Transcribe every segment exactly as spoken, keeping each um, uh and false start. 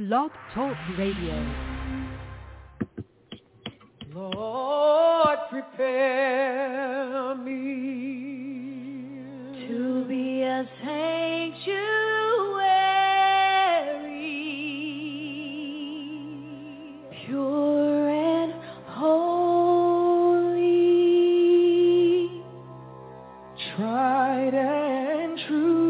Blog Talk Radio. Lord, prepare me to be a sanctuary, pure and holy, tried and true.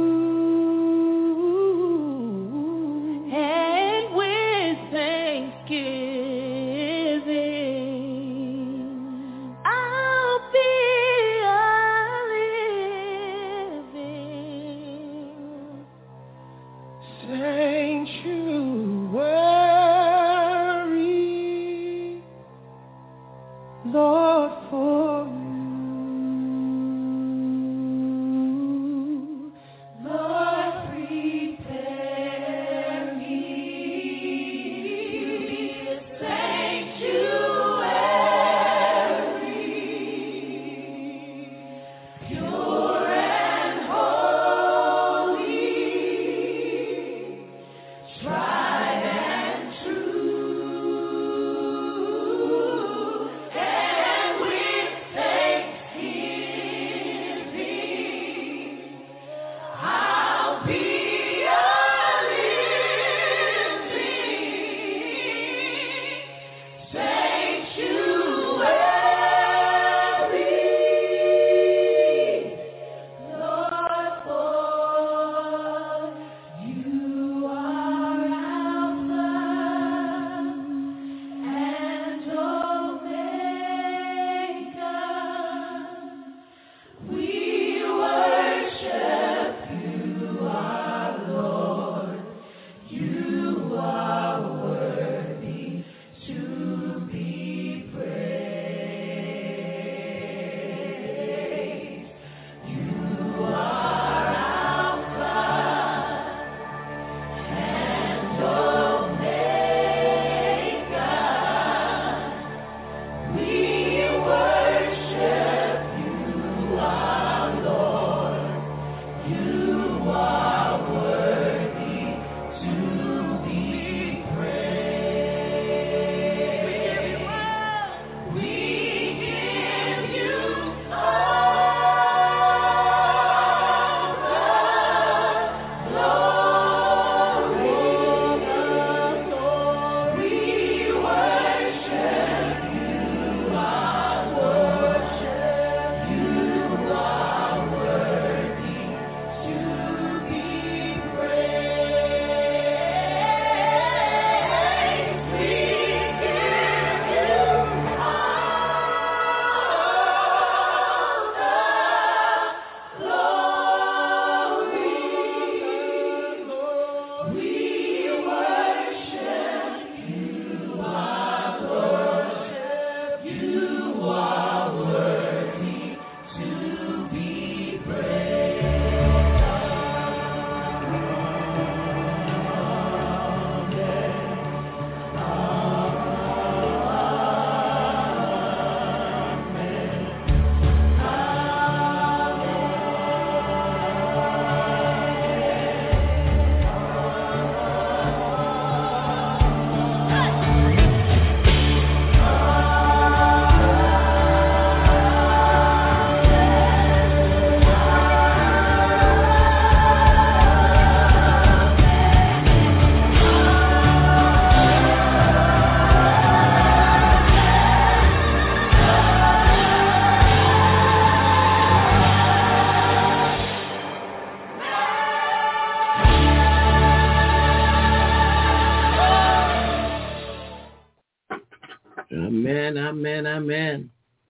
Amen, amen, amen.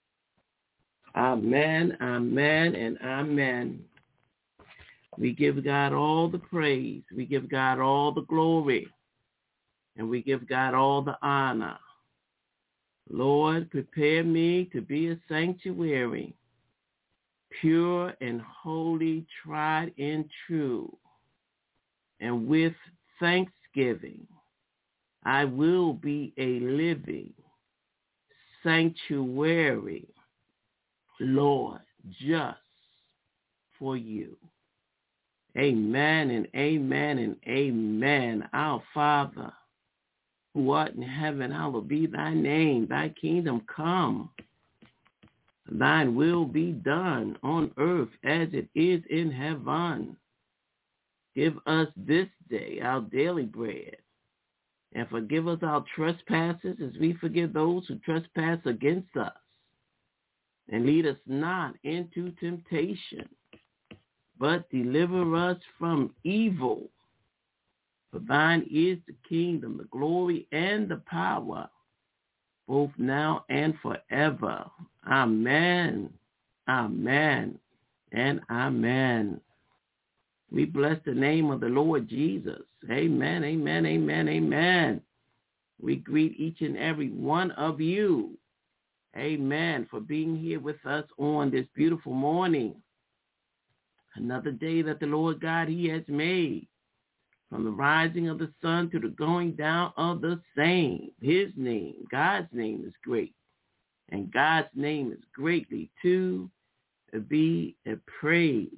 Amen, amen, and amen. We give God all the praise. We give God all the glory. And we give God all the honor. Lord, prepare me to be a sanctuary, pure and holy, tried and true. And with thanksgiving, I will be a living sanctuary, Lord, just for you. Amen and amen and amen. Our Father, who art in heaven, hallowed be thy name. Thy kingdom come. Thine will be done on earth as it is in heaven. Give us this day our daily bread, and forgive us our trespasses as we forgive those who trespass against us. And lead us not into temptation, but deliver us from evil. For thine is the kingdom, the glory, and the power, both now and forever. Amen, amen, and amen. We bless the name of the Lord Jesus. Amen, amen, amen, amen. We greet each and every one of you. Amen, for being here with us on this beautiful morning. Another day that the Lord God, he has made. From the rising of the sun to the going down of the same. His name, God's name is great. And God's name is greatly to be praised.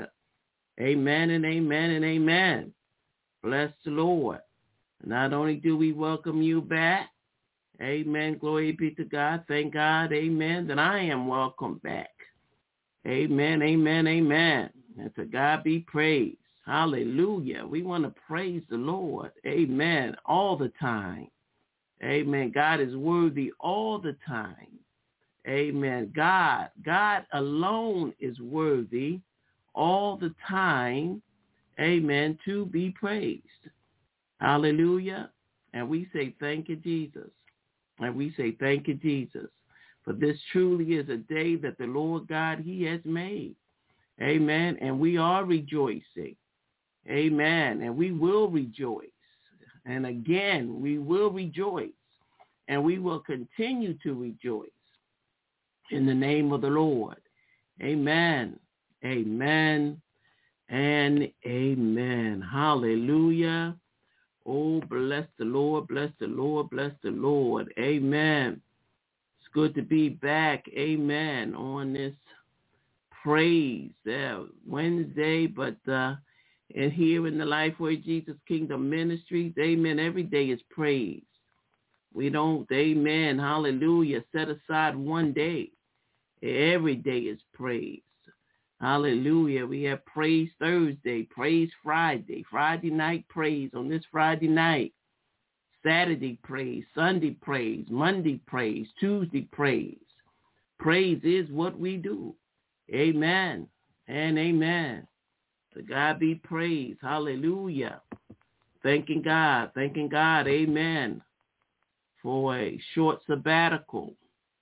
Amen and amen and amen. Bless the Lord. Not only do we welcome you back, amen, glory be to God, thank God, amen, that I am welcome back. Amen, amen, amen. And to God be praised. Hallelujah. We want to praise the Lord. Amen. All the time. Amen. God is worthy all the time. Amen. God, God alone is worthy all the time. Amen. To be praised. Hallelujah. And we say thank you, Jesus. And we say thank you, Jesus. For this truly is a day that the Lord God, he has made. Amen. And we are rejoicing. Amen. And we will rejoice. And again, we will rejoice. And we will continue to rejoice in the name of the Lord. Amen. Amen. And amen. Hallelujah. Oh, bless the Lord. Bless the Lord. Bless the Lord. Amen. It's good to be back. Amen. On this praise uh, Wednesday, but uh, and here in the Lifeway Jesus Kingdom Ministries, amen, every day is praise. We don't, amen, hallelujah, set aside one day. Every day is praise. Hallelujah. We have Praise Thursday, Praise Friday, Friday night praise on this Friday night, Saturday praise, Sunday praise, Monday praise, Tuesday praise. Praise is what we do. Amen and amen. To God be praised. Hallelujah. Thanking God. Thanking God. Amen. For a short sabbatical.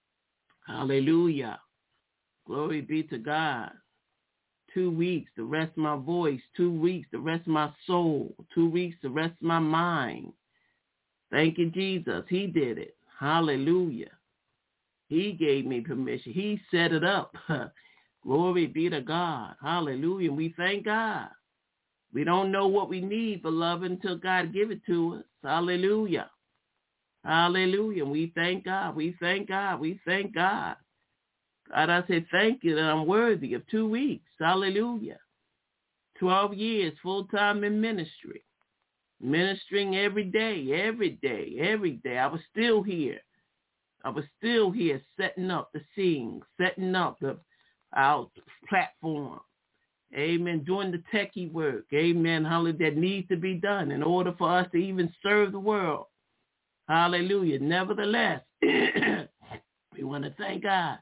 Hallelujah. Glory be to God. Two weeks to rest my voice. Two weeks to rest my soul. Two weeks to rest my mind. Thank you, Jesus. He did it. Hallelujah. He gave me permission. He set it up. Glory be to God. Hallelujah. And we thank God. We don't know what we need, beloved, until God give it to us. Hallelujah. Hallelujah. And we thank God. We thank God. We thank God. God, I say thank you that I'm worthy of two weeks. Hallelujah. Twelve years full-time in ministry. Ministering every day, every day, every day. I was still here. I was still here setting up the scene, setting up the our platform. Amen. Doing the techie work. Amen. Hallelujah. That needs to be done in order for us to even serve the world. Hallelujah. Nevertheless, we want to thank God.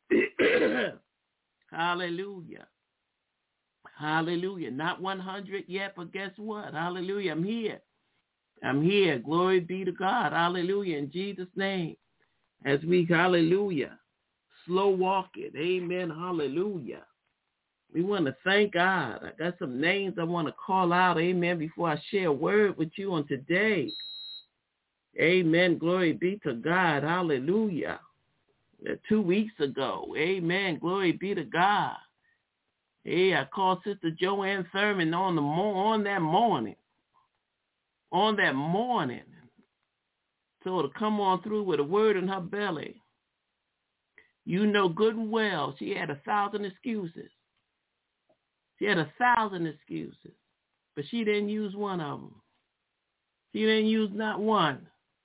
Hallelujah. Hallelujah. Not one hundred yet, but guess what? Hallelujah. I'm here. I'm here. Glory be to God. Hallelujah. In Jesus' name. As we, hallelujah, slow walk it. Amen. Hallelujah. We want to thank God. I got some names I want to call out. Amen. Before I share a word with you on today. Amen. Glory be to God. Hallelujah. Two weeks ago. Amen. Glory be to God. Hey, I called Sister Joanne Thurman on the mo- on that morning. On that morning. Told her to come on through with a word in her belly. You know good and well she had a thousand excuses. She had a thousand excuses. But she didn't use one of them. She didn't use not one.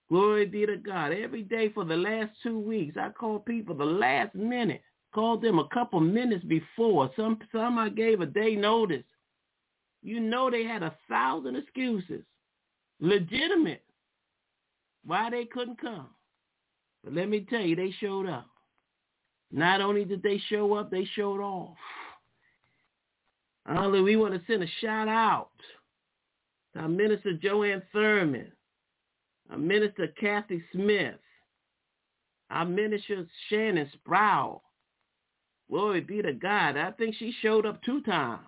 Glory be to God. Every day for the last two weeks, I called people the last minute. Called them a couple minutes before. Some some I gave a day notice. You know they had a thousand excuses. Legitimate. Why they couldn't come. But let me tell you, they showed up. Not only did they show up, they showed off. Hallelujah. We want to send a shout out to our Minister Joanne Thurman, our Minister Kathy Smith, our Minister Shannon Sproul. Glory be to God. I think she showed up two times.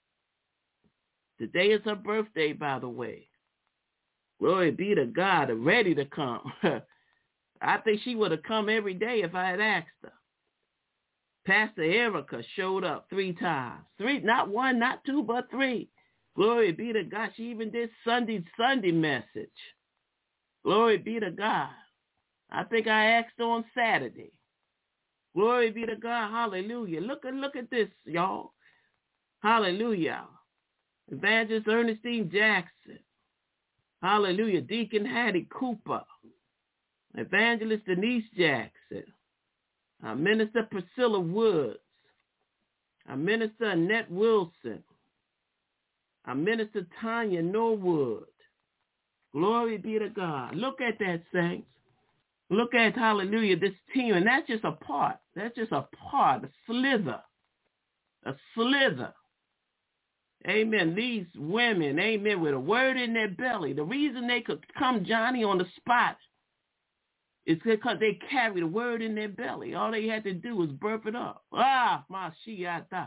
Today is her birthday, by the way. Glory be to God, ready to come. I think she would have come every day if I had asked her. Pastor Erica showed up three times. Three, not one, not two, but three. Glory be to God. She even did Sunday, Sunday message. Glory be to God. I think I asked her on Saturday. Glory be to God. Hallelujah. Look at look at this, y'all. Hallelujah. Evangelist Ernestine Jackson. Hallelujah. Deacon Hattie Cooper. Evangelist Denise Jackson. Our Minister Priscilla Woods. Our Minister Annette Wilson. Our Minister Tanya Norwood. Glory be to God. Look at that, saints. Look at, hallelujah, this team. And that's just a part. That's just a part, a slither. A slither. Amen. These women, amen, with a word in their belly. The reason they could come Johnny on the spot is because they carried a word in their belly. All they had to do was burp it up. Ah, my shiata.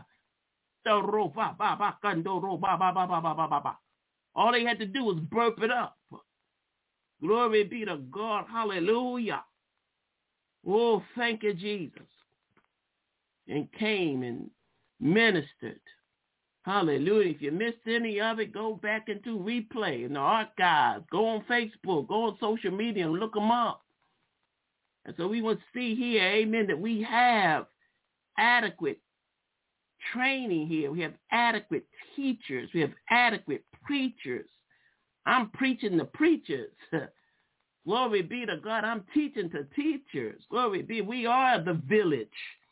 All they had to do was burp it up. Glory be to God. Hallelujah. Oh, thank you, Jesus. And came and ministered. Hallelujah. If you missed any of it, go back into replay in the archives. Go on Facebook. Go on social media and look them up. And so we want to see here, amen, that we have adequate training here. We have adequate teachers. We have adequate preachers. I'm preaching to preachers. Glory be to God. I'm teaching to teachers. Glory be. We are the village.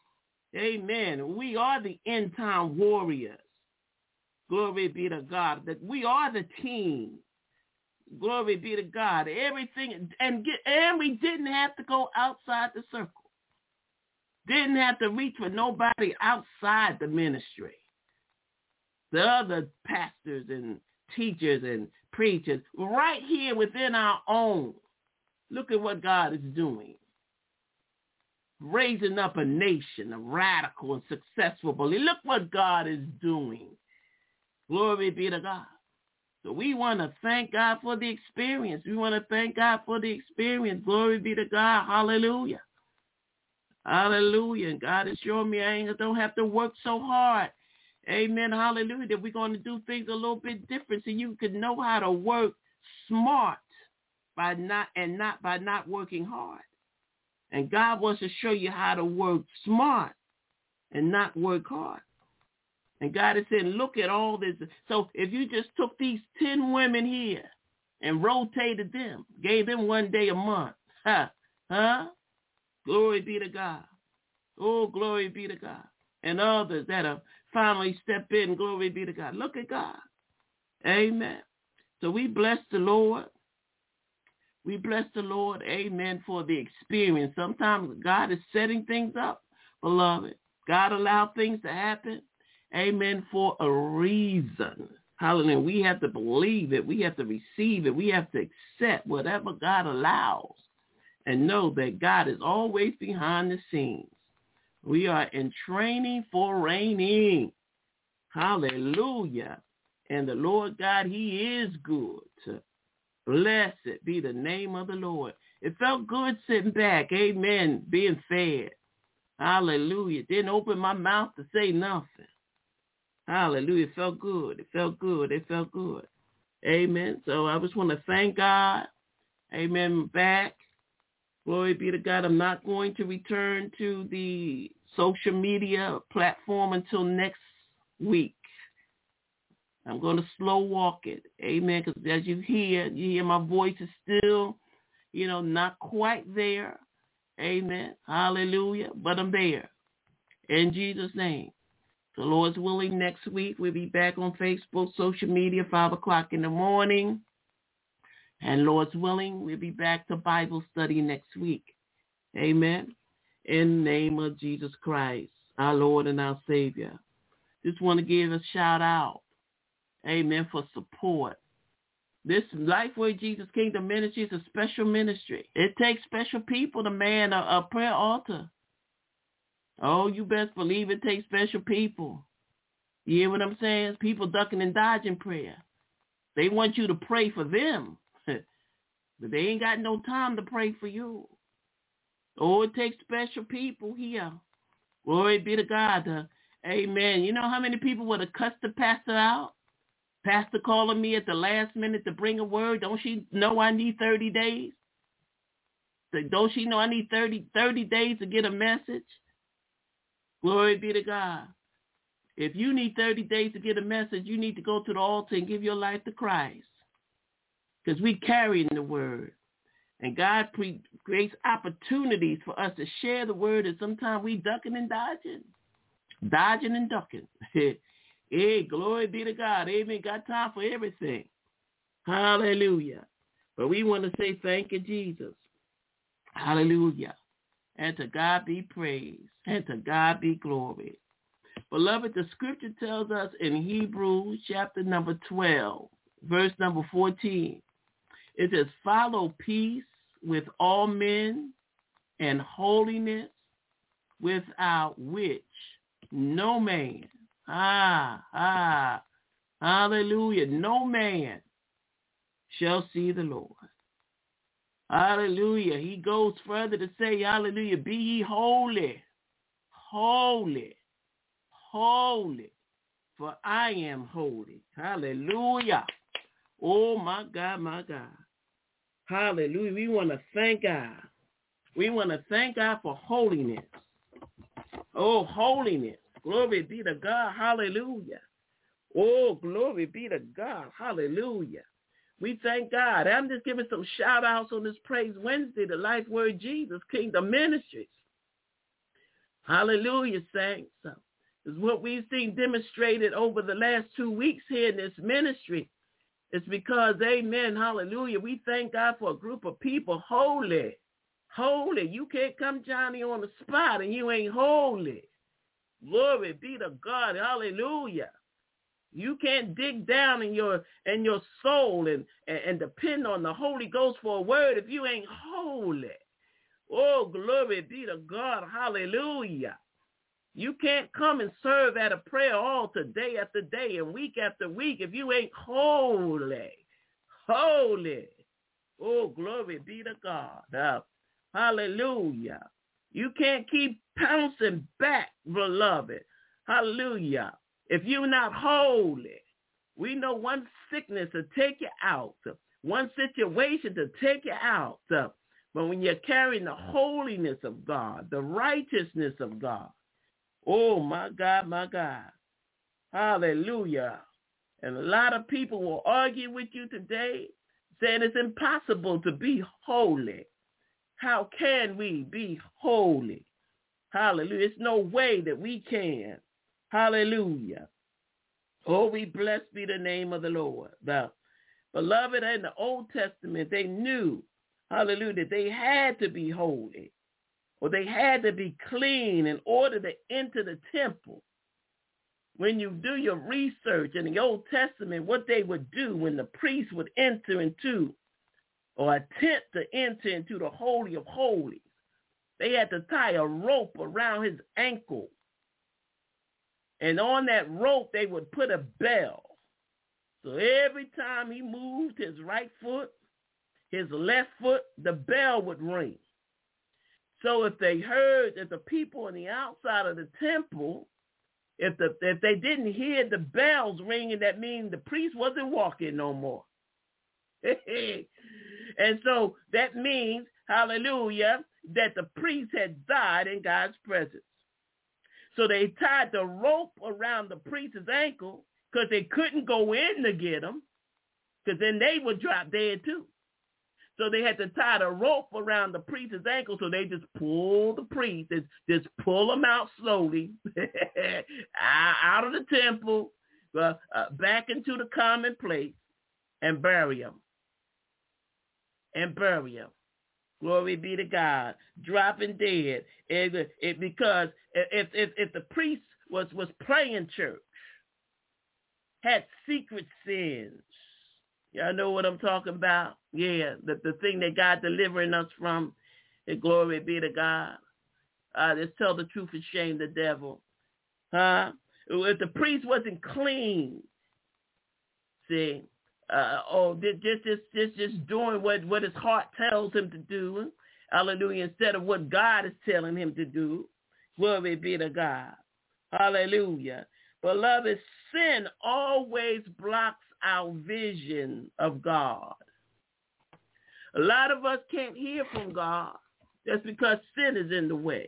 Amen. We are the end time warriors. Glory be to God. That we are the team. Glory be to God. Everything, and get, and we didn't have to go outside the circle. Didn't have to reach for nobody outside the ministry. The other pastors and teachers and preachers, right here within our own. Look at what God is doing. Raising up a nation, a radical and successful believer. Look what God is doing. Glory be to God. So we want to thank God for the experience. We want to thank God for the experience. Glory be to God. Hallelujah. Hallelujah. And God is showing me I don't have to work so hard. Amen. Hallelujah. That we're going to do things a little bit different so you can know how to work smart by not and not by not working hard. And God wants to show you how to work smart and not work hard. And God is saying, look at all this. So if you just took these ten women here and rotated them, gave them one day a month, huh? Huh? Glory be to God. Oh, glory be to God. And others that have finally stepped in, glory be to God. Look at God. Amen. So we bless the Lord. We bless the Lord, amen, for the experience. Sometimes God is setting things up, beloved. God allowed things to happen, amen, for a reason. Hallelujah. We have to believe it. We have to receive it. We have to accept whatever God allows and know that God is always behind the scenes. We are in training for reigning. Hallelujah. And the Lord God, he is good. Blessed be the name of the Lord. It felt good sitting back, amen, being fed. Hallelujah. Didn't open my mouth to say nothing. Hallelujah. It felt good. It felt good. It felt good. Amen. So I just want to thank God. Amen. Back. Glory be to God. I'm not going to return to the social media platform until next week. I'm going to slow walk it. Amen. Because as you hear, you hear my voice is still, You know, not quite there. Amen. Hallelujah. But I'm there. In Jesus' name. The Lord's willing, next week we'll be back on Facebook, social media, five o'clock in the morning. And Lord's willing, we'll be back to Bible study next week. Amen. In the name of Jesus Christ, our Lord and our Savior. Just want to give a shout out. Amen. For support. This Lifeway Jesus Kingdom Ministry is a special ministry. It takes special people to man a, a prayer altar. Oh, you best believe it takes special people. You hear what I'm saying? People ducking and dodging prayer. They want you to pray for them. But they ain't got no time to pray for you. Oh, it takes special people here. Glory be to God. Uh, amen. You know how many people would have cussed the pastor out? Pastor calling me at the last minute to bring a word. Don't she know I need thirty days? Don't she know I need thirty, thirty days to get a message? Glory be to God. If you need thirty days to get a message, you need to go to the altar and give your life to Christ. Because we carrying the word. And God pre- creates opportunities for us to share the word, and sometimes we ducking and dodging. Dodging and ducking. Hey, glory be to God. Amen. Got time for everything. Hallelujah. But we want to say thank you, Jesus. Hallelujah. And to God be praised. And to God be glory. Beloved, the scripture tells us in Hebrews chapter number twelve, verse number fourteen. It says, follow peace with all men and holiness, without which no man, ah, ah, hallelujah, no man shall see the Lord. Hallelujah. He goes further to say, hallelujah, be ye holy, holy, holy, for I am holy. Hallelujah. Oh, my God, my God. Hallelujah. We want to thank God. We want to thank God for holiness. Oh, holiness. Glory be to God. Hallelujah. Oh, glory be to God. Hallelujah. We thank God. I'm just giving some shout outs on this Praise Wednesday, the Life Word Jesus Kingdom Ministries. Hallelujah, saints. Is what we've seen demonstrated over the last two weeks here in this ministry. It's because, amen, hallelujah, we thank God for a group of people holy, holy. You can't come, Johnny, on the spot and you ain't holy. Glory be to God, hallelujah. You can't dig down in your in your soul and, and, and depend on the Holy Ghost for a word if you ain't holy. Oh, glory be to God, hallelujah. You can't come and serve at a prayer altar day after day and week after week if you ain't holy. Holy. Oh, glory be to God. Uh, hallelujah. You can't keep pouncing back, beloved. Hallelujah. If you're not holy, we know one sickness to take you out, one situation to take you out. Uh, but when you're carrying the holiness of God, the righteousness of God, oh, my God, my God. Hallelujah. And a lot of people will argue with you today saying it's impossible to be holy. How can we be holy? Hallelujah. It's no way that we can. Hallelujah. Oh, we blessed be the name of the Lord. The beloved, in the Old Testament, they knew, hallelujah, that they had to be holy. Or they had to be clean in order to enter the temple. When you do your research in the Old Testament, what they would do when the priest would enter into or attempt to enter into the Holy of Holies, they had to tie a rope around his ankle. And on that rope, they would put a bell. So every time he moved his right foot, his left foot, the bell would ring. So if they heard that the people on the outside of the temple, if the if they didn't hear the bells ringing, that means the priest wasn't walking no more. And so that means, hallelujah, that the priest had died in God's presence. So they tied the rope around the priest's ankle because they couldn't go in to get him, because then they would drop dead too. So they had to tie the rope around the priest's ankle, so they just pull the priest, and just pull him out slowly out of the temple, uh, uh, back into the common place, and bury him. And bury him. Glory be to God. Dropping dead. It, it, because if, if, if the priest was, was playing church, had secret sins, y'all know what I'm talking about? Yeah, the, the thing that God delivering us from, and glory be to God. Uh, let's tell the truth and shame the devil. Huh? If the priest wasn't clean, see, Uh, oh, just, just, just, just doing what, what his heart tells him to do, hallelujah, instead of what God is telling him to do. Glory be to God. Hallelujah. Beloved, sin always blocks our vision of God. A lot of us can't hear from God. That's because sin is in the way.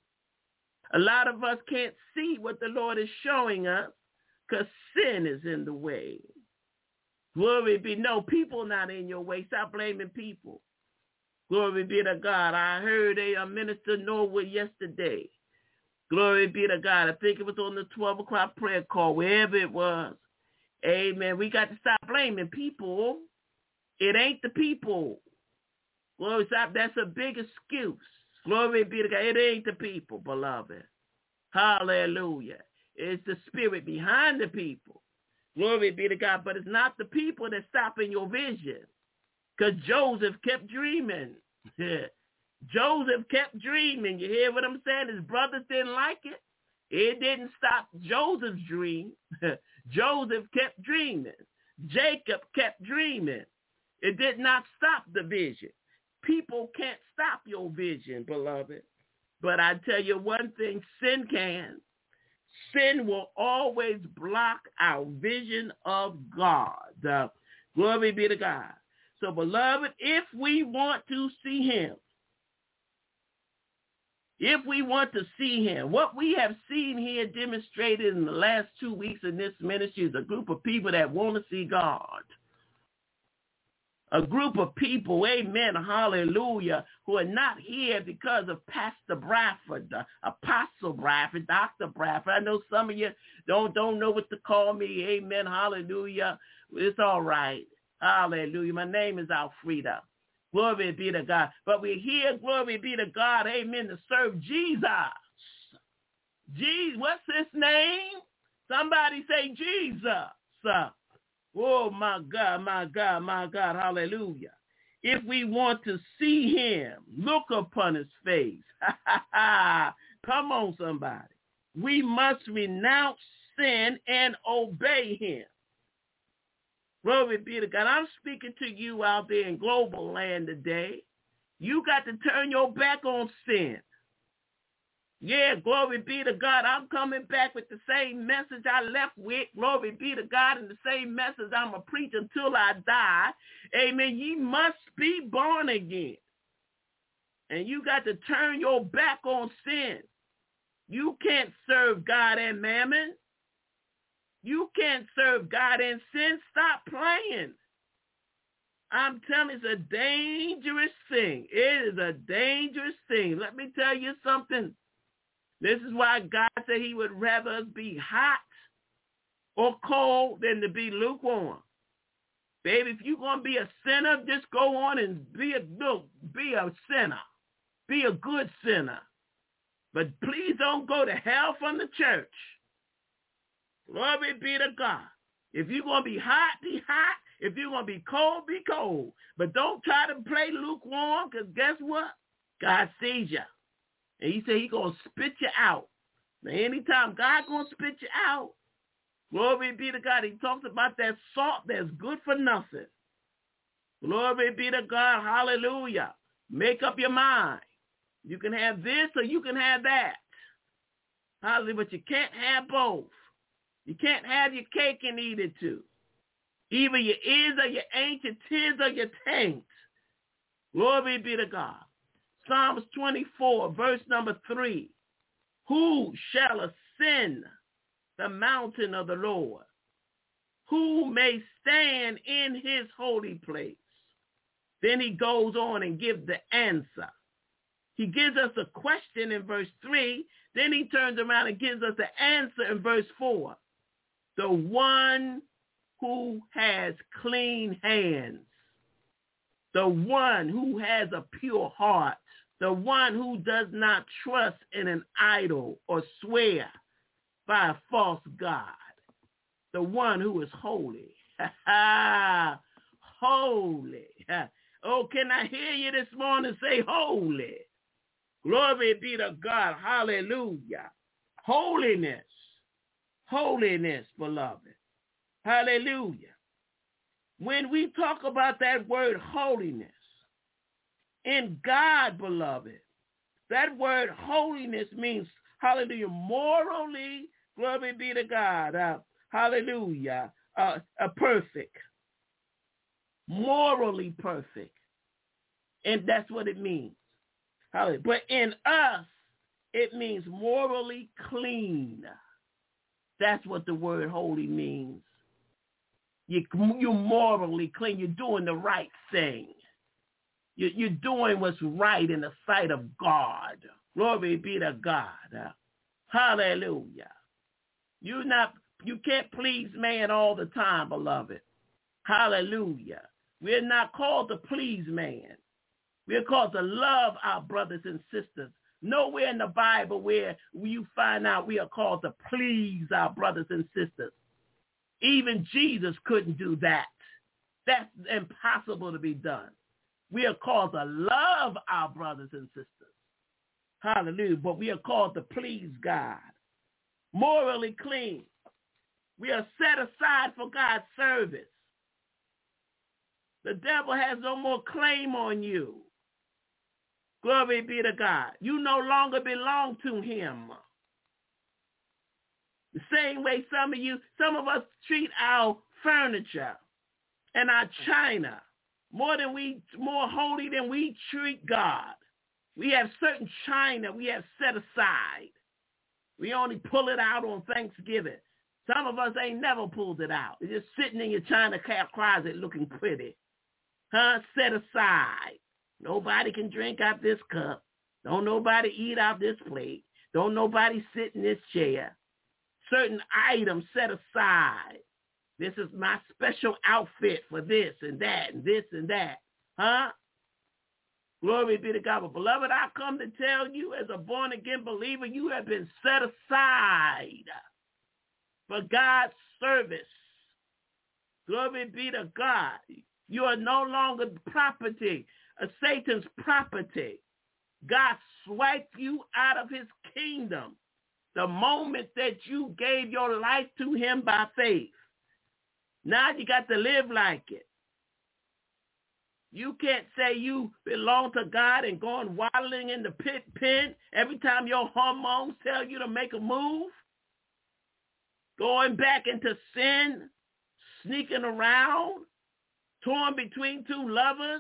A lot of us can't see what the Lord is showing us because sin is in the way. Glory be. No, people not in your way. Stop blaming people. Glory be to God. I heard a, a minister Norwood yesterday. Glory be to God. I think it was on the twelve o'clock prayer call, wherever it was. Amen. We got to stop blaming people. It ain't the people. Glory, stop. That's a big excuse. Glory be to God. It ain't the people, beloved. Hallelujah. It's the spirit behind the people. Glory be to God, but it's not the people that's stopping your vision. Because Joseph kept dreaming. Joseph kept dreaming. You hear what I'm saying? His brothers didn't like it. It didn't stop Joseph's dream. Joseph kept dreaming. Jacob kept dreaming. It did not stop the vision. People can't stop your vision, beloved. But I tell you one thing, sin can. Sin will always block our vision of God. Uh, glory be to God. So, beloved, if we want to see him, if we want to see him, what we have seen here demonstrated in the last two weeks in this ministry is a group of people that want to see God. A group of people, amen, hallelujah, who are not here because of Pastor Bradford, uh, Apostle Bradford, Doctor Bradford. I know some of you don't, don't know what to call me, amen, hallelujah. It's all right, hallelujah. My name is Alfreda. Glory be to God. But we're here, glory be to God, amen, to serve Jesus. Jesus, what's his name? Somebody say Jesus. Oh, my God, my God, my God, hallelujah. If we want to see him, look upon his face. Come on, somebody. We must renounce sin and obey him. Glory be to God. I'm speaking to you out there in global land today. You got to turn your back on sin. Yeah, glory be to God. I'm coming back with the same message I left with. Glory be to God, and the same message I'm going to preach until I die. Amen. Ye must be born again. And you got to turn your back on sin. You can't serve God and mammon. You can't serve God and sin. Stop playing. I'm telling you, it's a dangerous thing. It is a dangerous thing. Let me tell you something. This is why God said he would rather us be hot or cold than to be lukewarm. Baby, if you're going to be a sinner, just go on and be a, no, be a sinner. Be a good sinner. But please don't go to hell from the church. Glory be to God. If you're going to be hot, be hot. If you're going to be cold, be cold. But don't try to play lukewarm, because guess what? God sees you. And he said he's going to spit you out. Now, anytime God going to spit you out, glory be to God. He talks about that salt that's good for nothing. Glory be to God. Hallelujah. Make up your mind. You can have this or you can have that. Hallelujah. But you can't have both. You can't have your cake and eat it too. Either you is or you ain't, your tis or your taint. Glory be to God. Psalms twenty-four, verse number three. Who shall ascend the mountain of the Lord? Who may stand in his holy place? Then he goes on and gives the answer. He gives us a question in verse three. Then he turns around and gives us the answer in verse four. The one who has clean hands, the one who has a pure heart, the one who does not trust in an idol or swear by a false god, the one who is holy. Holy. Oh, can I hear you this morning say holy? Glory be to God. Hallelujah. Holiness. Holiness, beloved. Hallelujah. When we talk about that word holiness, in God, beloved, that word holiness means, hallelujah, morally, glory be to God, uh, hallelujah, uh, uh, perfect, morally perfect. And that's what it means. Hallelujah. But in us, it means morally clean. That's what the word holy means. You, you're morally clean. You're doing the right thing. You, you're doing what's right in the sight of God. Glory be to God. Hallelujah. You not you can't please man all the time, beloved. Hallelujah. We're not called to please man. We're called to love our brothers and sisters. Nowhere in the Bible where you find out we are called to please our brothers and sisters. Even Jesus couldn't do that. That's impossible to be done. We are called to love our brothers and sisters. Hallelujah. But we are called to please God. Morally clean. We are set aside for God's service. The devil has no more claim on you. Glory be to God. You no longer belong to him. The same way some of you, some of us treat our furniture and our china more than we, more holy than we treat God. We have certain china we have set aside. We only pull it out on Thanksgiving. Some of us ain't never pulled it out. It's just sitting in your china closet looking pretty. Huh? Set aside. Nobody can drink out this cup. Don't nobody eat out this plate. Don't nobody sit in this chair. Certain items set aside. This is my special outfit for this and that and this and that. Huh? Glory be to God. But beloved, I come to tell you as a born-again believer, you have been set aside for God's service. Glory be to God. You are no longer property, uh, Satan's property. God swiped you out of his kingdom the moment that you gave your life to him by faith. Now you got to live like it. You can't say you belong to God and going waddling in the pit pen every time your hormones tell you to make a move. Going back into sin, sneaking around, torn between two lovers,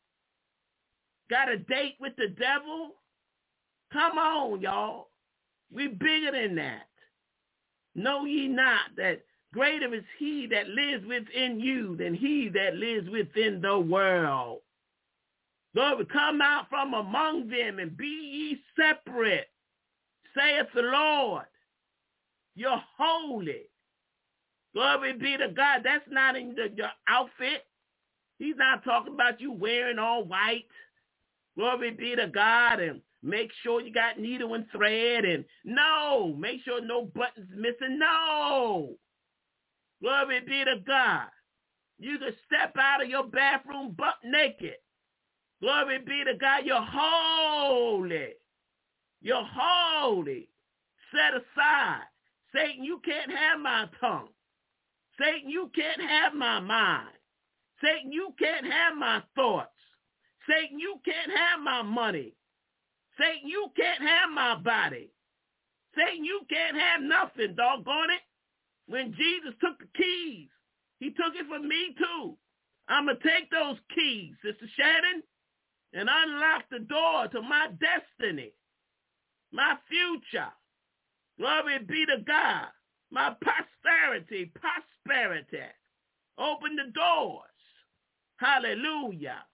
got a date with the devil. Come on, y'all. We're bigger than that. Know ye not that greater is he that lives within you than he that lives within the world. Lord, come out from among them and be ye separate, saith the Lord. You're holy. Glory be to God. That's not in the, your outfit. He's not talking about you wearing all white. Glory be to God. And make sure you got needle and thread. And no, make sure no buttons missing. No. Glory be to God. You can step out of your bathroom butt naked. Glory be to God. You're holy. You're holy. Set aside. Satan, you can't have my tongue. Satan, you can't have my mind. Satan, you can't have my thoughts. Satan, you can't have my money. Satan, you can't have my body. Satan, you can't have nothing, doggone it. When Jesus took the keys, he took it for me too. I'm going to take those keys, Sister Shannon, and unlock the door to my destiny, my future. Glory be to God. My posterity, prosperity. Open the doors. Hallelujah.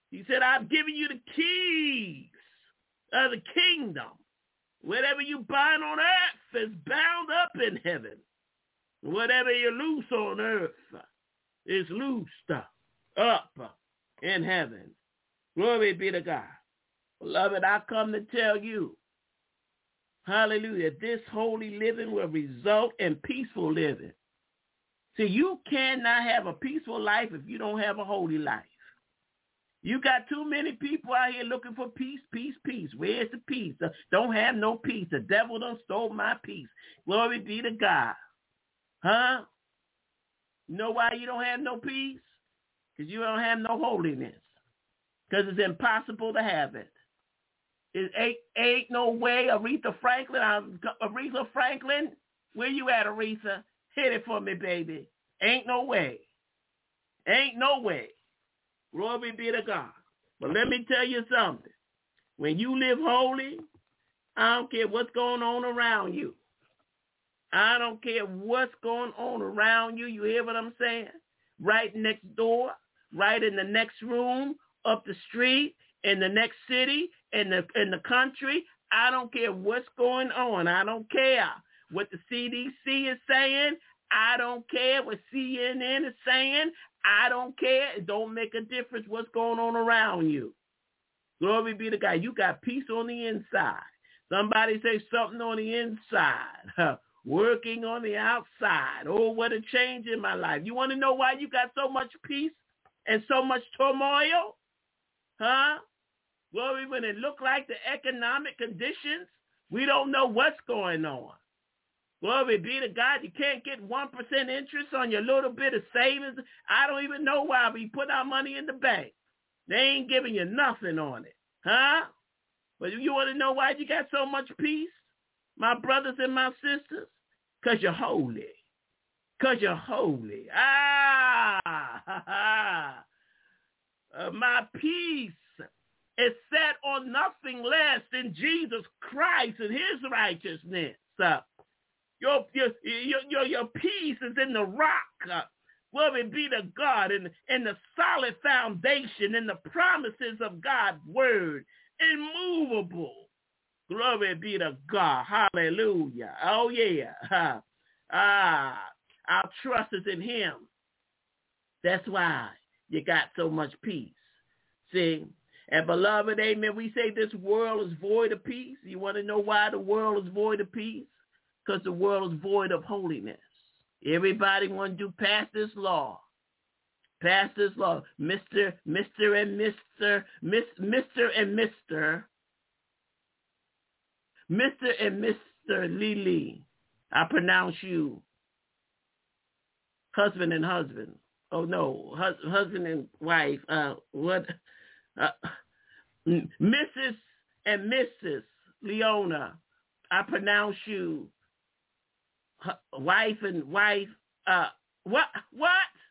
He said, I've given you the keys of the kingdom. Whatever you bind on earth is bound up in heaven. Whatever you loose on earth is loosed up in heaven. Glory be to God. Beloved, I come to tell you, hallelujah, this holy living will result in peaceful living. See, you cannot have a peaceful life if you don't have a holy life. You got too many people out here looking for peace, peace, peace. Where's the peace? Uh, don't have no peace. The devil done stole my peace. Glory be to God. Huh? You know why you don't have no peace? Because you don't have no holiness. Because it's impossible to have it. It ain't, ain't no way. Aretha Franklin, Aretha Franklin, where you at, Aretha? Hit it for me, baby. Ain't no way. Ain't no way. Glory be to God. But let me tell you something. When you live holy, I don't care what's going on around you. I don't care what's going on around you. You hear what I'm saying? Right next door, right in the next room, up the street, in the next city, in the in the country. I don't care what's going on. I don't care what the C D C is saying. I don't care what C N N is saying. I don't care. It don't make a difference what's going on around you. Glory be to God. You got peace on the inside. Somebody say something on the inside. Working on the outside. Oh, what a change in my life. You want to know why you got so much peace and so much turmoil? Huh? Glory, when it look like the economic conditions, we don't know what's going on. Glory be to God. You can't get one percent interest on your little bit of savings. I don't even know why we put our money in the bank. They ain't giving you nothing on it. Huh? But you want to know why you got so much peace, my brothers and my sisters? Because you're holy. Because you're holy. Ah, ha, ha. Uh, my peace is set on nothing less than Jesus Christ and his righteousness. Uh, your, your, your, your, your peace is in the rock. Uh, glory be to God, in, in the solid foundation, in the promises of God's word, immovable. Glory be to God. Hallelujah. Oh, yeah. Ah, our trust is in him. That's why you got so much peace. See? And beloved, amen, we say this world is void of peace. You want to know why the world is void of peace? Because the world is void of holiness. Everybody want to do pass this law. Pass this law. Mister, Mister and Mister, Miss, Mister and Mister, Mister and Mister Lily. I pronounce you husband and husband. Oh, no, Hus- husband and wife. Uh, what? Uh, Missus and Missus Leona. I pronounce you wife and wife. Uh, what? What?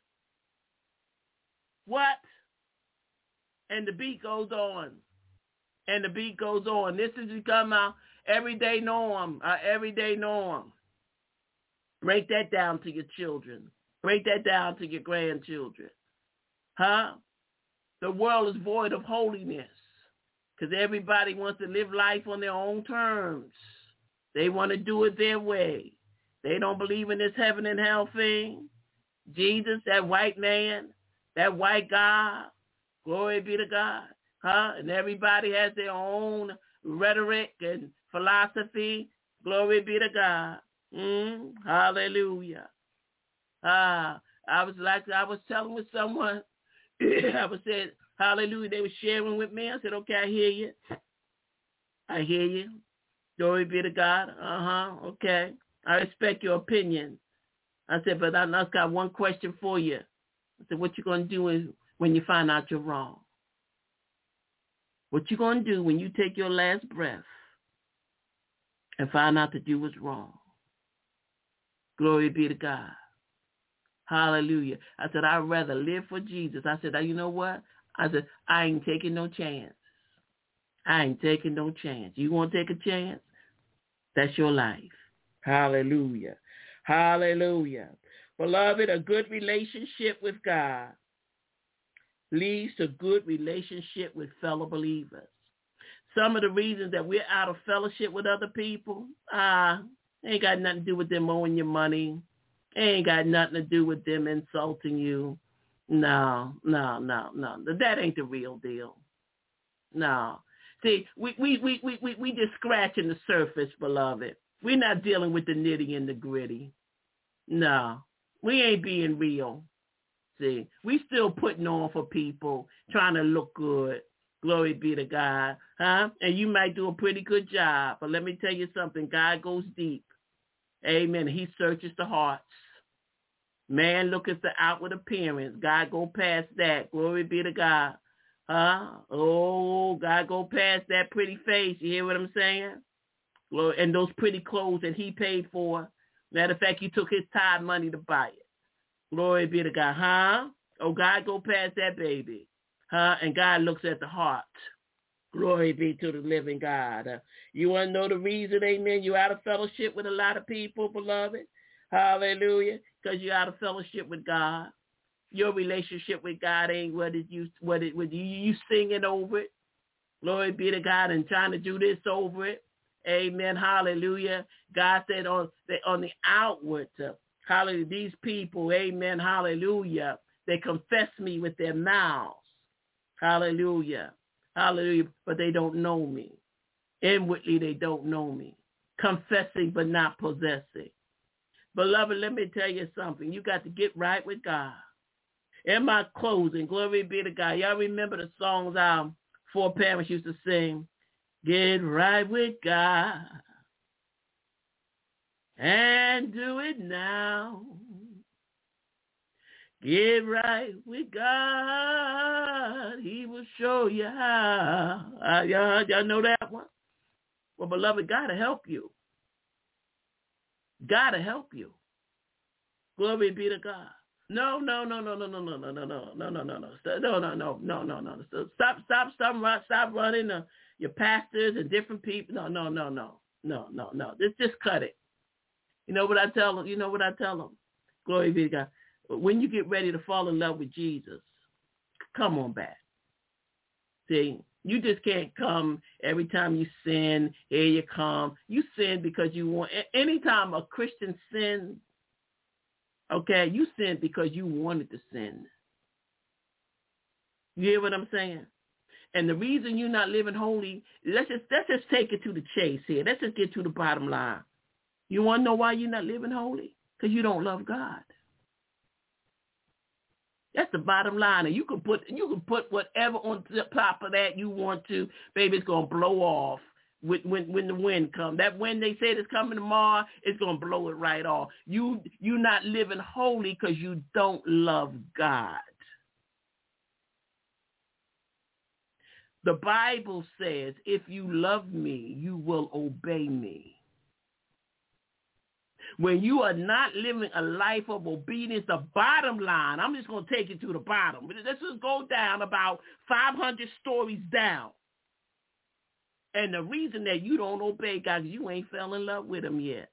What? And the beat goes on. And the beat goes on. This has become our everyday norm. Our everyday norm. Break that down to your children. Break that down to your grandchildren. Huh? The world is void of holiness because everybody wants to live life on their own terms. They want to do it their way. They don't believe in this heaven and hell thing. Jesus, that white man, that white God, glory be to God. Huh? And everybody has their own rhetoric and philosophy. Glory be to God. Mm, hallelujah. Ah, I was like, I was telling with someone, I was saying, hallelujah, they were sharing with me. I said, okay, I hear you. I hear you. Glory be to God. Uh-huh, okay. I respect your opinion. I said, but I just got one question for you. I said, what you going to do is when you find out you're wrong? What you going to do when you take your last breath and find out that you was wrong? Glory be to God. Hallelujah. I said, I'd rather live for Jesus. I said, you know what? I said, I ain't taking no chance. I ain't taking no chance. You want to take a chance? That's your life. Hallelujah. Hallelujah. Beloved, a good relationship with God leads to good relationship with fellow believers. Some of the reasons that we're out of fellowship with other people, ah, uh, ain't got nothing to do with them owing you money. Ain't got nothing to do with them insulting you. No, no, no, no. That ain't the real deal. No. See, we we we we we, we just scratching the surface, beloved. We're not dealing with the nitty and the gritty. No. We ain't being real. See, we still putting on for people, trying to look good. Glory be to God. Huh? And you might do a pretty good job. But let me tell you something. God goes deep. Amen. He searches the hearts. Man look at the outward appearance. God go past that. Glory be to God. Huh? Oh, God go past that pretty face. You hear what I'm saying? Glory, and those pretty clothes that he paid for. Matter of fact, he took his tithe money to buy it. Glory be to God. Huh? Oh, God go past that baby. Huh? And God looks at the heart. Glory be to the living God. Uh, you want to know the reason, amen, you're out of fellowship with a lot of people, beloved? Hallelujah. Because you're out of fellowship with God. Your relationship with God ain't what it used, what it, what you, you singing over it. Glory be to God and trying to do this over it. Amen. Hallelujah. God said on the, on the outward, uh, hallelujah, these people, amen, hallelujah, they confess me with their mouths. Hallelujah. Hallelujah. But they don't know me. Inwardly, they don't know me. Confessing but not possessing. Beloved, let me tell you something. You got to get right with God. In my closing, glory be to God. Y'all remember the songs our four parents used to sing? Get right with God and do it now. Get right with God. He will show you how. Uh, y'all, y'all know that one? Well, beloved, God will help you. God will help you. Glory be to God. No, no, no, no, no, no, no, no, no, no, no, no, no, no, no, no, no, no, no, no. Stop, stop, stop, stop running uh, your pastors and different people. No, no, no, no, no, no, no. Just, just cut it. You know what I tell them? You know what I tell them? Glory be to God. When you get ready to fall in love with Jesus, come on back. See, you just can't come every time you sin. Here you come. You sin because you want. Anytime a Christian sins, okay, you sin because you wanted to sin. You hear what I'm saying? And the reason you're not living holy, let's just let's just take it to the chase here. Let's just get to the bottom line. You want to know why you're not living holy? Because you don't love God. That's the bottom line. And you can put you can put whatever on top of that you want to. Baby, it's going to blow off when, when, when the wind comes. That wind they said is coming tomorrow, it's going to blow it right off. You, you're not living holy because you don't love God. The Bible says, if you love me, you will obey me. When you are not living a life of obedience, the bottom line, I'm just going to take it to the bottom. Let's just go down about five hundred stories down. And the reason that you don't obey God is you ain't fell in love with him yet.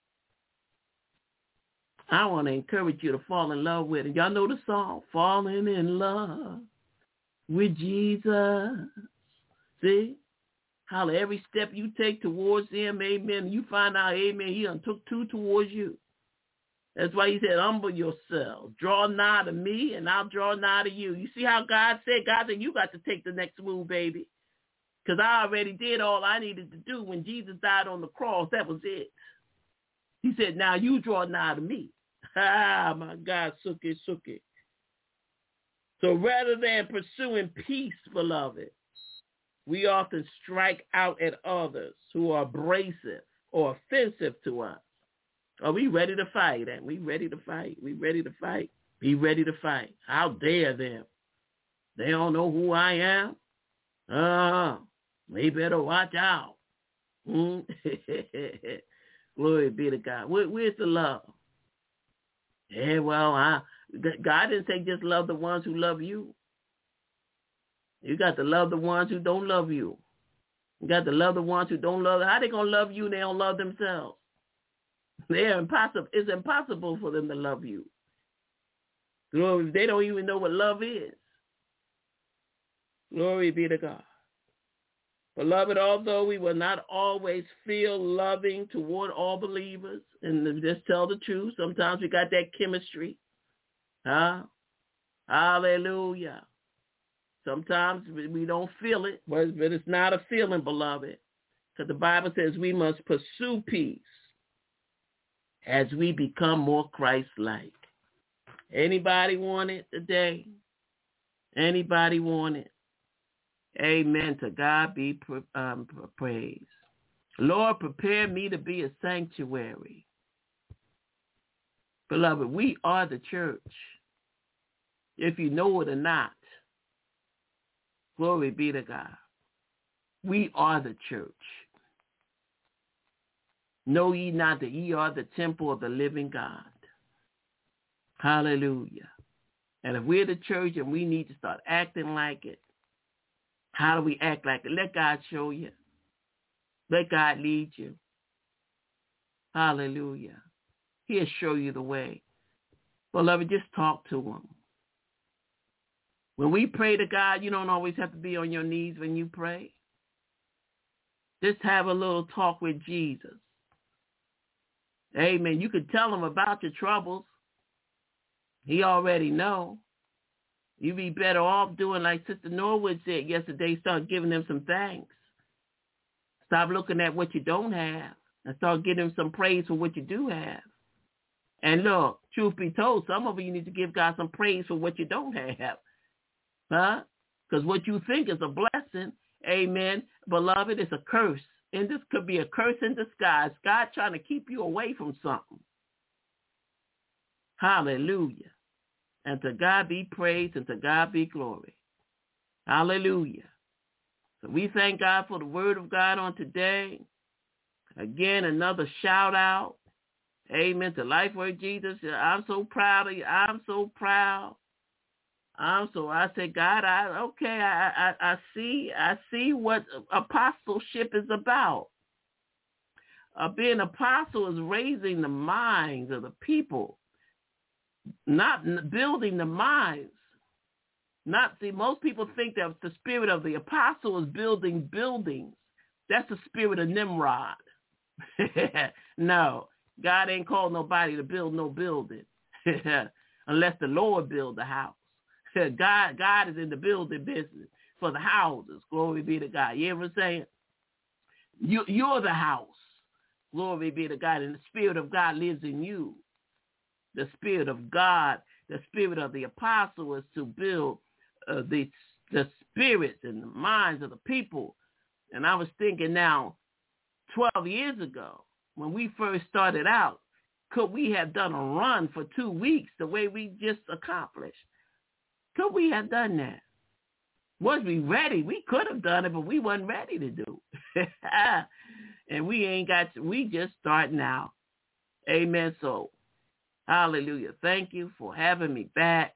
I want to encourage you to fall in love with him. Y'all know the song, Falling in Love with Jesus. See? How every step you take towards him, amen, you find out, amen, he done took two towards you. That's why he said, humble yourself. Draw nigh to me, and I'll draw nigh to you. You see how God said? God said, you got to take the next move, baby. Because I already did all I needed to do when Jesus died on the cross. That was it. He said, now you draw nigh to me. Ah, my God, suck it, suck it. So rather than pursuing peace, beloved, we often strike out at others who are abrasive or offensive to us. Are we ready to fight? And we ready to fight. We ready to fight. Be ready to fight. How dare them? They don't know who I am. Uh, they better watch out. Hmm? Glory be to God. Where, where's the love? Yeah, well, I, God didn't say just love the ones who love you. You got to love the ones who don't love you. You got to love the ones who don't love. How they gonna love you? And they don't love themselves. They're impossible. It's impossible for them to love you. They don't even know what love is. Glory be to God. Beloved, although we will not always feel loving toward all believers, and just tell the truth, sometimes we got that chemistry. Huh? Hallelujah. Sometimes we don't feel it, but it's not a feeling, beloved. Because the Bible says we must pursue peace as we become more Christ-like. Anybody want it today? Anybody want it? Amen. To God be um, praised. Lord, prepare me to be a sanctuary. Beloved, we are the church. If you know it or not, glory be to God. We are the church. Know ye not that ye are the temple of the living God. Hallelujah. And if we're the church and we need to start acting like it, how do we act like it? Let God show you. Let God lead you. Hallelujah. He'll show you the way. Beloved, just talk to him. When we pray to God, you don't always have to be on your knees when you pray. Just have a little talk with Jesus. Amen. You could tell him about your troubles. He already know. You'd be better off doing like Sister Norwood said yesterday, start giving them some thanks. Stop looking at what you don't have and start giving them some praise for what you do have. And look, truth be told, some of you need to give God some praise for what you don't have. Huh? Because what you think is a blessing, amen, beloved, is a curse. And this could be a curse in disguise. God trying to keep you away from something. Hallelujah. And to God be praised and to God be glory. Hallelujah. So we thank God for the word of God on today. Again, another shout out. Amen. To Lifeword Jesus. I'm so proud of you. I'm so proud. I'm so, I say, God, I, okay, I, I, I see, I see what apostleship is about. Uh, being apostle is raising the minds of the people. Not building the minds. Not see, most people think that the spirit of the apostle is building buildings. That's the spirit of Nimrod. No, God ain't called nobody to build no building unless the Lord build the house. God, God is in the building business for the houses. Glory be to God. You ever saying? You, you're the house. Glory be to God. And the Spirit of God lives in you. The Spirit of God, the Spirit of the apostle is to build uh, the, the spirits and the minds of the people. And I was thinking now, twelve years ago, when we first started out, could we have done a run for two weeks the way we just accomplished? Could we have done that? Was we ready? We could have done it, but we wasn't ready to do it. And we ain't got to, we just starting out. Amen. So, hallelujah. Thank you for having me back.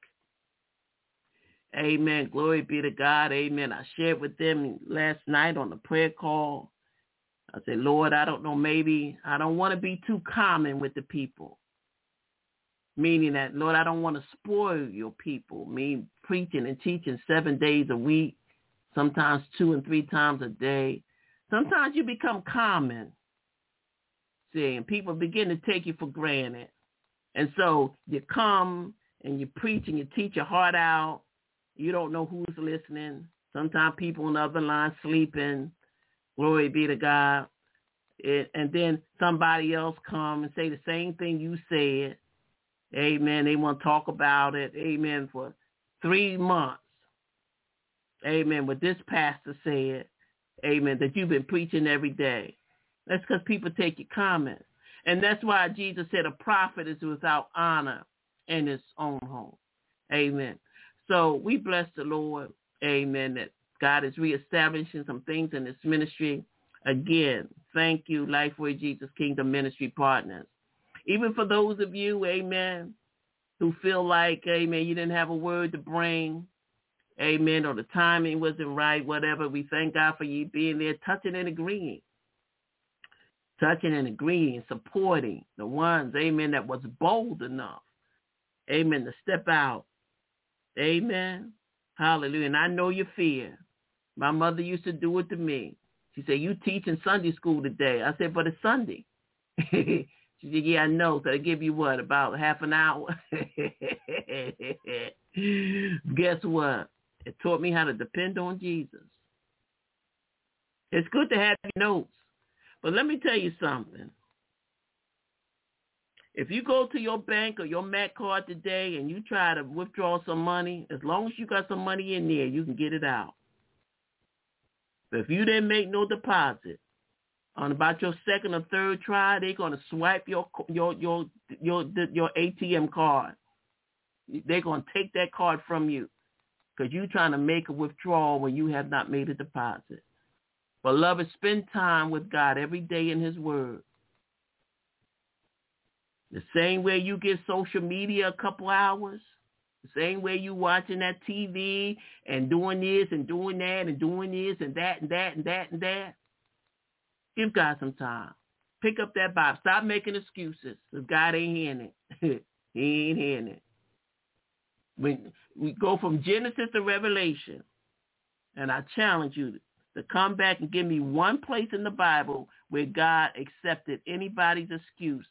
Amen. Glory be to God. Amen. I shared with them last night on the prayer call. I said, Lord, I don't know, maybe I don't want to be too common with the people. Meaning that, Lord, I don't want to spoil your people. Me preaching and teaching seven days a week, sometimes two and three times a day. Sometimes you become common. See, and people begin to take you for granted. And so you come and you preach and you teach your heart out. You don't know who's listening. Sometimes people on the other line sleeping. Glory be to God. It, and then somebody else come and say the same thing you said. Amen. They want to talk about it. Amen. For three months. Amen. What this pastor said. Amen. That you've been preaching every day. That's because people take your comments. And that's why Jesus said a prophet is without honor in his own home. Amen. So we bless the Lord. Amen. That God is reestablishing some things in this ministry. Again, thank you, Lifeway Jesus Kingdom Ministry Partners. Even for those of you, amen, who feel like, amen, you didn't have a word to bring, amen, or the timing wasn't right, whatever, we thank God for you being there, touching and agreeing. Touching and agreeing, supporting the ones, amen, that was bold enough, amen, to step out. Amen. Hallelujah. And I know your fear. My mother used to do it to me. She said, you teaching Sunday school today. I said, but it's Sunday. She said, yeah, I know. So they give you what, about half an hour? Guess what? It taught me how to depend on Jesus. It's good to have notes. But let me tell you something. If you go to your bank or your Mac card today and you try to withdraw some money, as long as you got some money in there, you can get it out. But if you didn't make no deposit, on about your second or third try, they're gonna swipe your your your your your A T M card. They're gonna take that card from you because you're trying to make a withdrawal when you have not made a deposit. Beloved, spend time with God every day in His Word. The same way you get social media a couple hours, the same way you watching that T V and doing this and doing that and doing this and that and that and that and that. Give God some time. Pick up that Bible. Stop making excuses because God ain't hearing it. He ain't hearing it. When we go from Genesis to Revelation, and I challenge you to come back and give me one place in the Bible where God accepted anybody's excuse.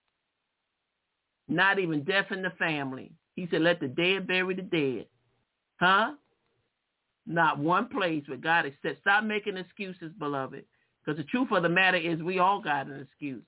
Not even death in the family. He said, let the dead bury the dead. Huh? Not one place where God accepts. Stop making excuses, beloved. Because the truth of the matter is we all got an excuse.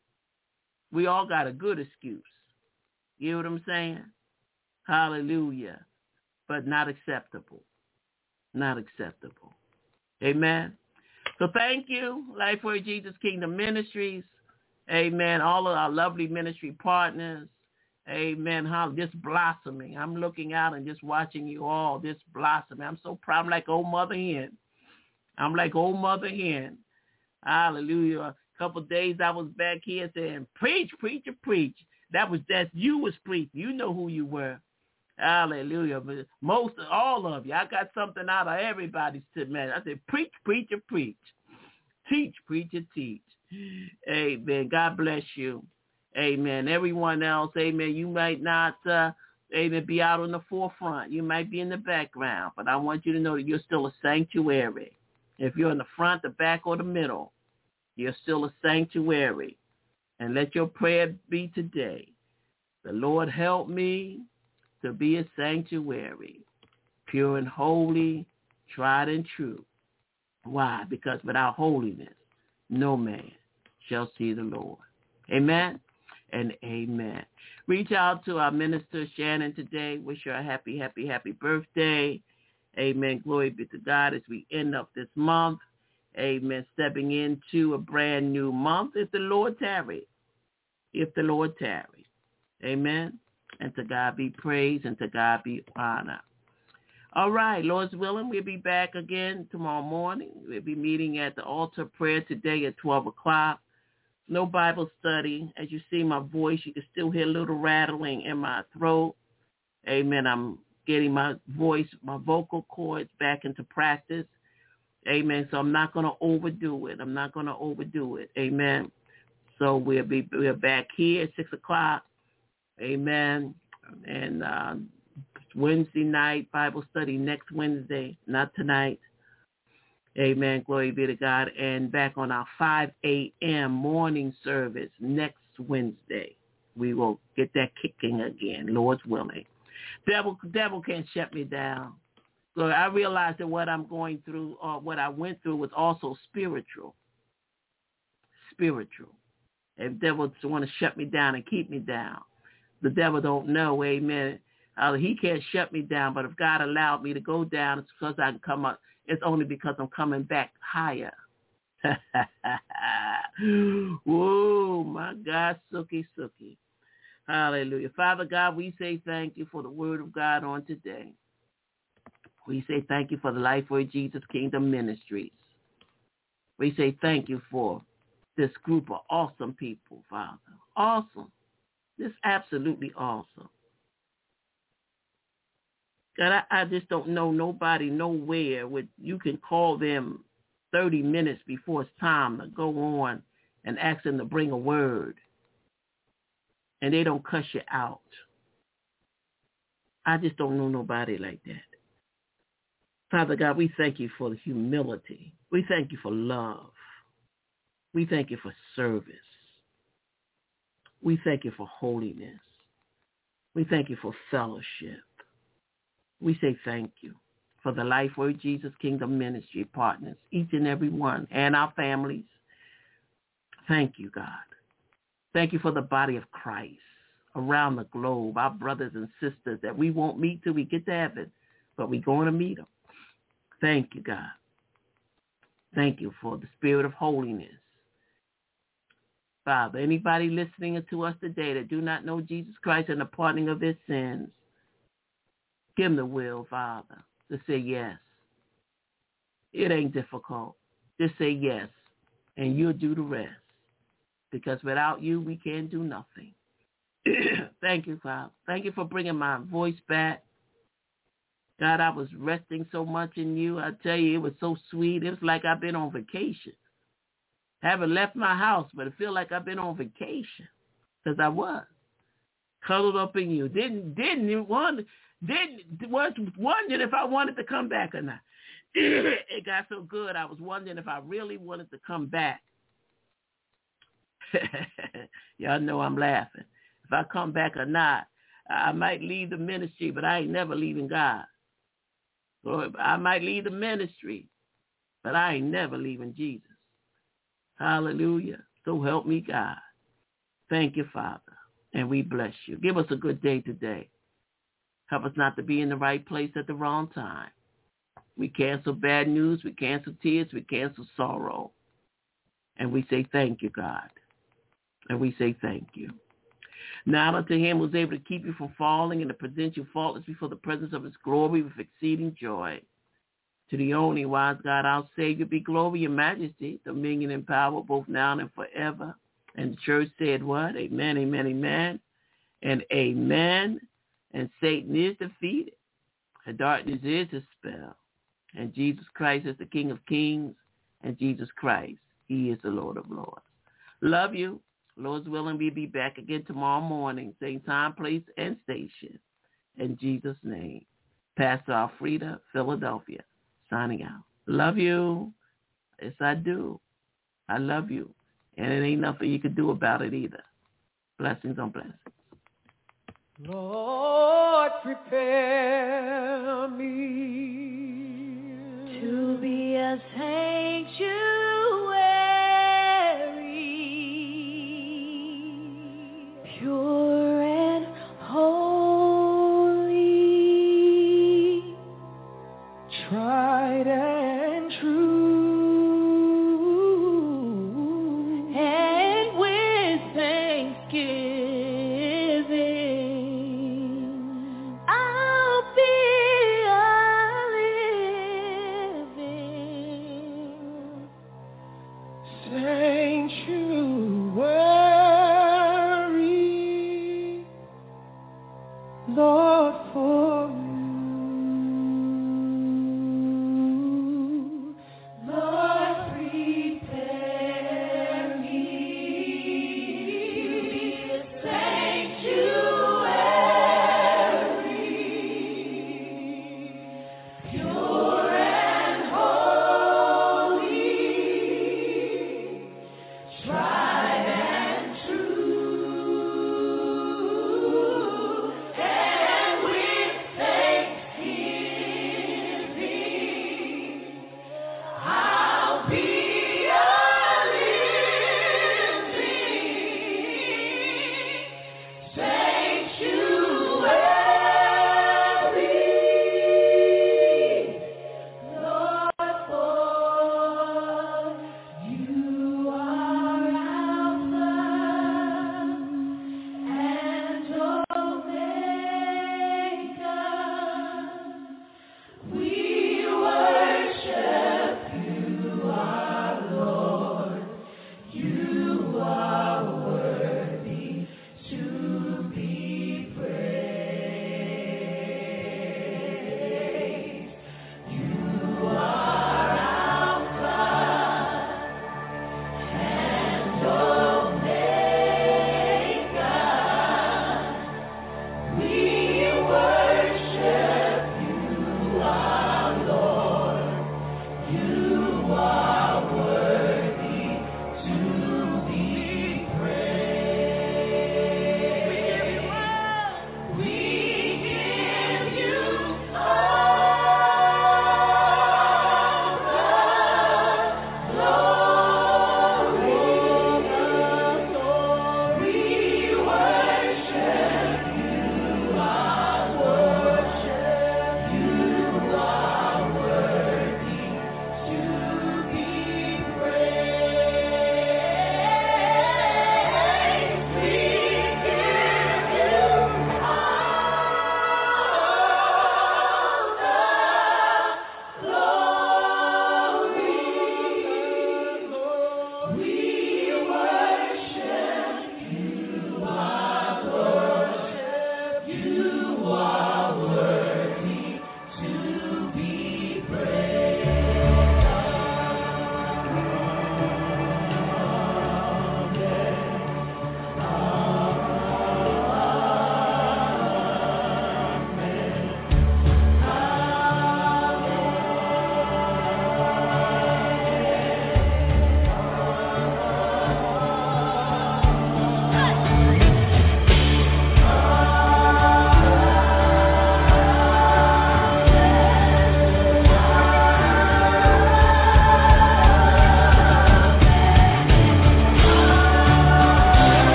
We all got a good excuse. You know what I'm saying? Hallelujah. But not acceptable. Not acceptable. Amen. So thank you, Lifeway Jesus Kingdom Ministries. Amen. All of our lovely ministry partners. Amen. How just blossoming. I'm looking out and just watching you all just blossoming. I'm so proud. I'm like old Mother Hen. I'm like old Mother Hen. Hallelujah. A couple of days I was back here saying, preach, preacher, preach. That was that you was preaching. You know who you were. Hallelujah. But most of all of you, I got something out of everybody's man. I said, preach, preacher, preach. Teach, preacher, teach. Amen. God bless you. Amen. Everyone else, amen, you might not, uh, amen, be out on the forefront. You might be in the background, but I want you to know that you're still a sanctuary. If you're in the front, the back, or the middle, you're still a sanctuary. And let your prayer be today. The Lord help me to be a sanctuary, pure and holy, tried and true. Why? Because without holiness, no man shall see the Lord. Amen and amen. Reach out to our minister, Shannon, today. Wish her a happy, happy, happy birthday. Amen. Glory be to God as we end up this month. Amen. Stepping into a brand new month if the Lord tarries. If the Lord tarries. Amen. And to God be praise and to God be honor. All right. Lord's willing, we'll be back again tomorrow morning. We'll be meeting at the altar prayer today at twelve o'clock. No Bible study. As you see my voice, you can still hear a little rattling in my throat. Amen. I'm getting my voice, my vocal cords back into practice. Amen. So I'm not going to overdo it. I'm not going to overdo it. Amen. So we'll be we're back here at six o'clock. Amen. And uh, Wednesday night Bible study next Wednesday, not tonight. Amen. Glory be to God. And back on our five a.m. morning service next Wednesday. We will get that kicking again, Lord's willing. Devil, devil can't shut me down. So I realized that what I'm going through, or what I went through, was also spiritual. Spiritual. If the devil want to shut me down and keep me down, the devil don't know, amen. Uh, he can't shut me down, but if God allowed me to go down, it's because I can come up. It's only because I'm coming back higher. Whoa, my God, sookie, sookie. Hallelujah. Father God, we say thank you for the word of God on today. We say thank you for the Lifeway Jesus Kingdom Ministries. We say thank you for this group of awesome people, Father. Awesome. This absolutely awesome. God, I, I just don't know nobody nowhere where you can call them thirty minutes before it's time to go on and ask them to bring a word. And they don't cuss you out. I just don't know nobody like that. Father God, we thank you for the humility. We thank you for love. We thank you for service. We thank you for holiness. We thank you for fellowship. We say thank you for the Lifeword Jesus Kingdom Ministry partners, each and every one, and our families. Thank you, God. Thank you for the body of Christ around the globe, our brothers and sisters that we won't meet till we get to heaven, but we're going to meet them. Thank you, God. Thank you for the spirit of holiness. Father, anybody listening to us today that do not know Jesus Christ and the pardoning of their sins, give them the will, Father, to say yes. It ain't difficult. Just say yes, and you'll do the rest. Because without you, we can't do nothing. Thank you, Father. Thank you for bringing my voice back. God, I was resting so much in you. I tell you, it was so sweet. It was like I've been on vacation. I haven't left my house, but it feels like I've been on vacation. Because I was. Cuddled up in you. Didn't, didn't want, didn't, was wondering if I wanted to come back or not. It got so good, I was wondering if I really wanted to come back. Y'all know I'm laughing. If I come back or not, I might leave the ministry, but I ain't never leaving God. So I might leave the ministry, but I ain't never leaving Jesus. Hallelujah. So help me, God. Thank you, Father, and we bless you. Give us a good day today. Help us not to be in the right place at the wrong time. We cancel bad news. We cancel tears. We cancel sorrow. And we say thank you, God. And we say thank you. Now unto him who is able to keep you from falling and to present you faultless before the presence of his glory with exceeding joy. To the only wise God, our Savior, be glory and majesty, dominion and power, both now and forever. And the church said what? Amen, amen, amen, and amen. And Satan is defeated. And darkness is dispelled. And Jesus Christ is the King of kings. And Jesus Christ, he is the Lord of lords. Love you. Lord's willing, we'll be back again tomorrow morning, same time, place, and station. In Jesus' name. Pastor Alfreda, Philadelphia, signing out. Love you. Yes, I do. I love you. And it ain't nothing you can do about it either. Blessings on blessings. Lord, prepare me to be a sanctuary, pure and holy, tried and true, and with thanksgiving, I'll be a living sanctuary.